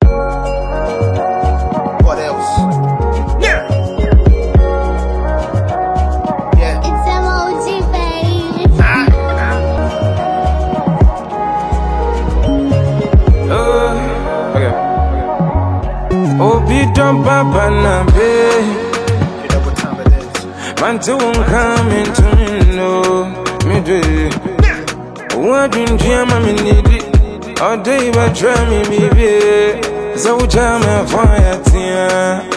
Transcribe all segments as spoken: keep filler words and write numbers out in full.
What else? Yeah. Yeah. It's M O G, baby. Ah. Oh, okay. Oh, be done, Papa, na be. You know what time it is. Man, to won't come into me, no, me do. What do you need it? All day, but try me, baby. So, jam a fire, tia.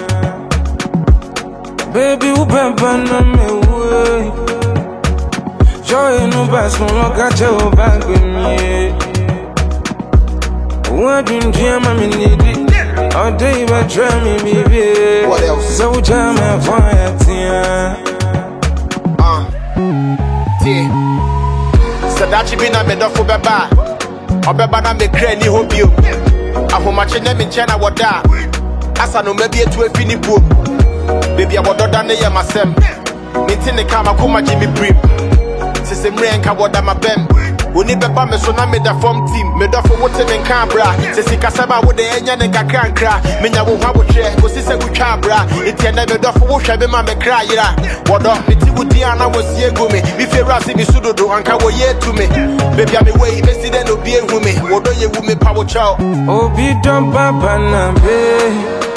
Baby, who papa, no, me way. Joy, no, pass, no, look at your back with me. What do you need it? All day, but try me, baby. What else? So, jam a fire, tia. Uh, yeah. So that you been a me for beba. Or beba na me cranny hope you. I hope my chin in China what that. As I know maybe a two fini boom. Baby, I would not done it myself. Meeting the camera, come my Jimmy Brim. Since the rain can water my bem. We need Beba me so na me da form team. Me da for what in Canberra. Since he casaba with the engine and can cry. Menya will have a chair, go see we cabra. It's a never da for what I be my cry. What up, me tea with Diana was here go me. If you rasi me sudo do and kawo ye to me. Baby, I'm away, Messi then no be a woman. What do you with me power chow? Oh, be done, Papa, na be.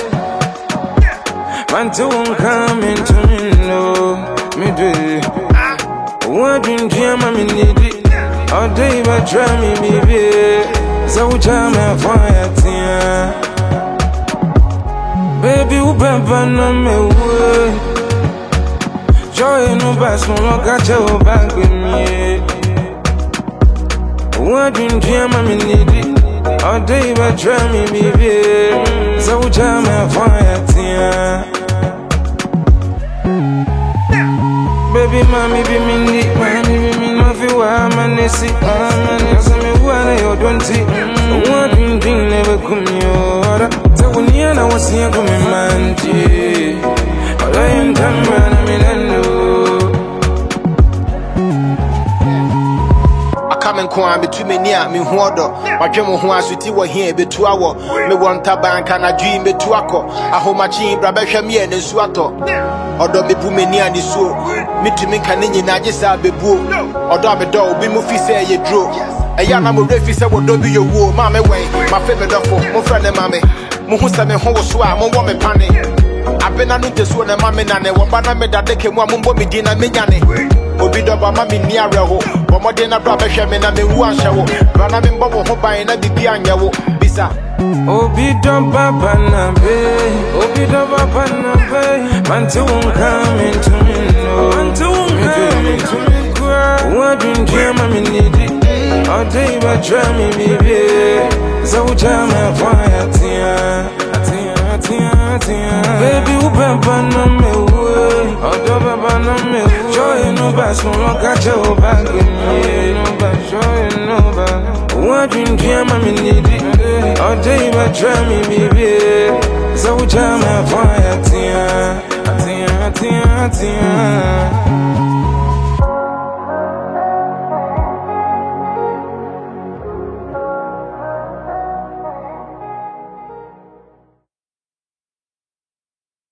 Man, to won't come into me, no, me do. What do you need it? All day, but try me, baby. So, jam a fire, tia. Baby, who papa, no, me way. Joy, no, pass, no, look at your back with me. What do you need it? All day, but try me, baby. So, jam a fire, tia. Baby, mommy, be me, need, mommy, be me, no, feel I'm a nessy, I'm a nessy, me, what I don't see. What do you think never come your so when you know what's here, come in, man, gee. All I am done, man, I mean, I know. I come and come between me near me, water. My dream of who I should see here, be two hour. Me want a bank and I dream me two hour. I hold my chin, Brabesha me and Swato. Although me put me near the so. Me to me can in Najisa be boo. Although me dog be movie say you drew. A young am a refuse, I will do your war, mamma way. My favorite duffel, my friend and mammy. Muhusa me ho swam, one woman panny. I've been a new to swim and mammy and one banana that they came one mumbo dinner mignani. Obido ba mami near ho. But more than a brother shaman and me one show. Run up in bubble hope I never be on your bisa. Obido papa na be. Obido papa na be. Man to come into me, no. Man to come into me, girl. What do you need it? All day, but try me, baby. So, jam a fire, tia. Tia, tia, tia. Baby, who papa no me way. Oh, do papa no me way. Joy, no bass, no look at your back with me. No bass, joy, no bass. What do you need it? All day, but try me, baby. So, jam a fire, tia. Tia, tia, tia.